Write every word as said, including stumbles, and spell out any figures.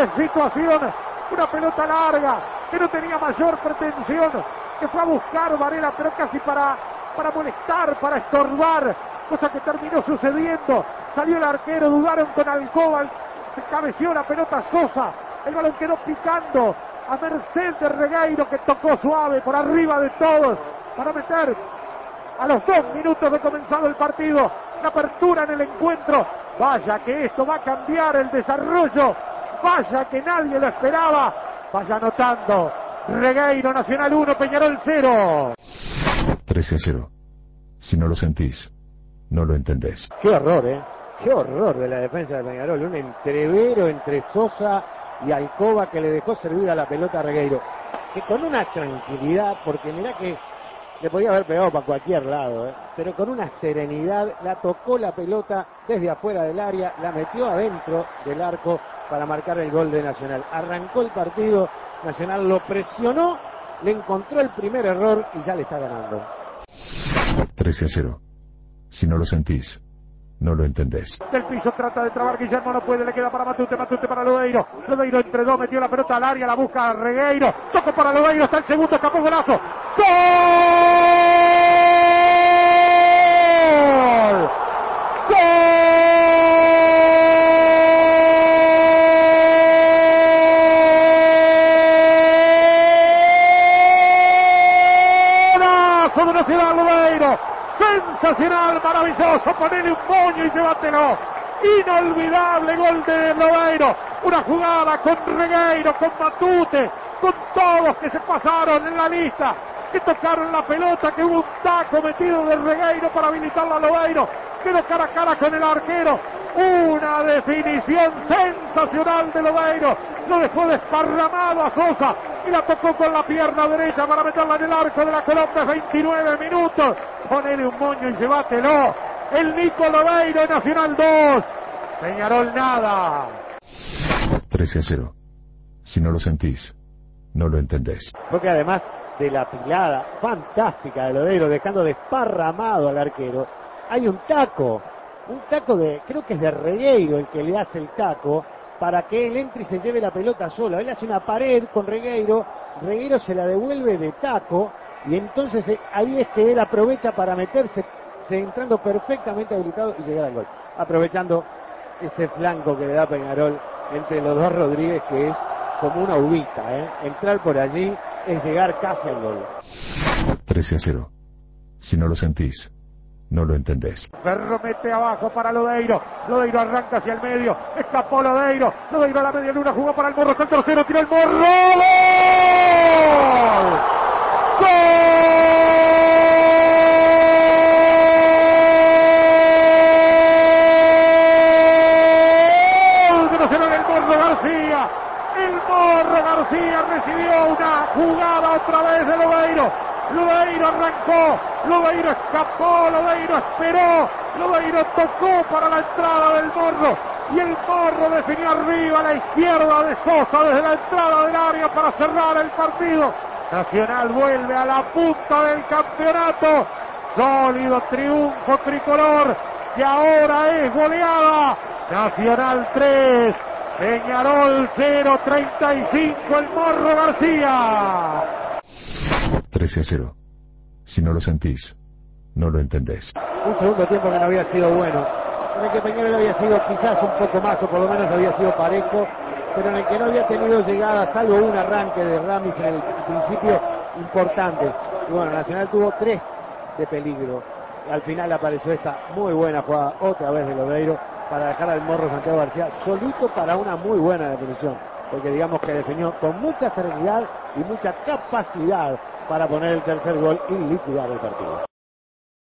doble situación. Una pelota larga que no tenía mayor pretensión, que fue a buscar Varela, pero casi para, para molestar, para estorbar, cosa que terminó sucediendo. Salió el arquero, dudaron con Alcoba, se cabeció la pelota Sosa, el balón quedó picando a merced de Regueiro, que tocó suave por arriba de todos para meter a los dos minutos de comenzado el partido la apertura en el encuentro. Vaya que esto va a cambiar el desarrollo, vaya que nadie lo esperaba. Vaya anotando Regueiro, Nacional uno, Peñarol cero. trece a cero. Si no lo sentís, no lo entendés. Qué horror, eh. Qué horror de la defensa de Peñarol. Un entrevero entre Sosa y Alcoba que le dejó servida la pelota a Regueiro. Que con una tranquilidad, porque mirá que le podía haber pegado para cualquier lado, ¿eh? Pero con una serenidad la tocó la pelota desde afuera del área, la metió adentro del arco para marcar el gol de Nacional. Arrancó el partido, Nacional lo presionó, le encontró el primer error y ya le está ganando. trece a cero. Si no lo sentís, no lo entendés. Del piso trata de trabar, Guillermo no puede, le queda para Matute, Matute para Lodeiro. Lodeiro entre dos, metió la pelota al área, la busca Regueiro. Tocó para Lodeiro, está el segundo, escapó golazo. ¡Gol! ¡Golazo de Nacional Lodeiro! Sensacional, maravilloso, ponele un moño y llévatelo. Inolvidable gol de Lodeiro. Una jugada con Regueiro, con Matute, con todos que se pasaron en la lista, que tocaron la pelota, que hubo un taco metido de Regueiro para habilitarla a Lodeiro. Quedó cara a cara con el arquero. Una definición sensacional de Lodeiro. Lo dejó desparramado a Sosa y la tocó con la pierna derecha para meterla en el arco de la Colombia. veintinueve minutos. Ponele un moño y llévatelo. El Nico Lodeiro, Nacional dos, Peñarol nada. trece a cero. Si no lo sentís, no lo entendés. Porque además de la pilada fantástica de Lodeiro, dejando desparramado al arquero, hay un taco, un taco de, creo que es de Regueiro el que le hace el taco, para que él entre y se lleve la pelota solo. Él hace una pared con Regueiro, Regueiro se la devuelve de taco, y entonces ahí es que él aprovecha para meterse, entrando perfectamente habilitado y llegar al gol, aprovechando ese flanco que le da Peñarol entre los dos Rodríguez, que es como una uvita, ¿eh? Entrar por allí es llegar casi al gol. trece a cero. Si no lo sentís, no lo entendés. Ferro mete abajo para Lodeiro. Lodeiro arranca hacia el medio. Escapó Lodeiro. Lodeiro a la media luna, jugó para el Morro. Está el tercero, tiró el Morro. ¡Gol! García, el Morro García recibió una jugada otra vez de Lodeiro. Lodeiro arrancó, Lodeiro escapó, Lodeiro esperó, Lodeiro tocó para la entrada del Morro y el Morro definió arriba a la izquierda de Sosa desde la entrada del área para cerrar el partido. Nacional vuelve a la punta del campeonato. Sólido triunfo tricolor que ahora es goleada. Nacional tres, Peñarol cero, treinta y cinco el Morro García. trece a cero. Si no lo sentís, no lo entendés. Un segundo tiempo que no había sido bueno, en el que Peñarol había sido quizás un poco más, o por lo menos había sido parejo, pero en el que no había tenido llegada, salvo un arranque de Ramis en el principio importante. Y bueno, Nacional tuvo tres de peligro. Al final apareció esta muy buena jugada otra vez de Lodeiro para dejar al Morro Santiago García solito para una muy buena definición, porque digamos que definió con mucha serenidad y mucha capacidad para poner el tercer gol y liquidar el partido.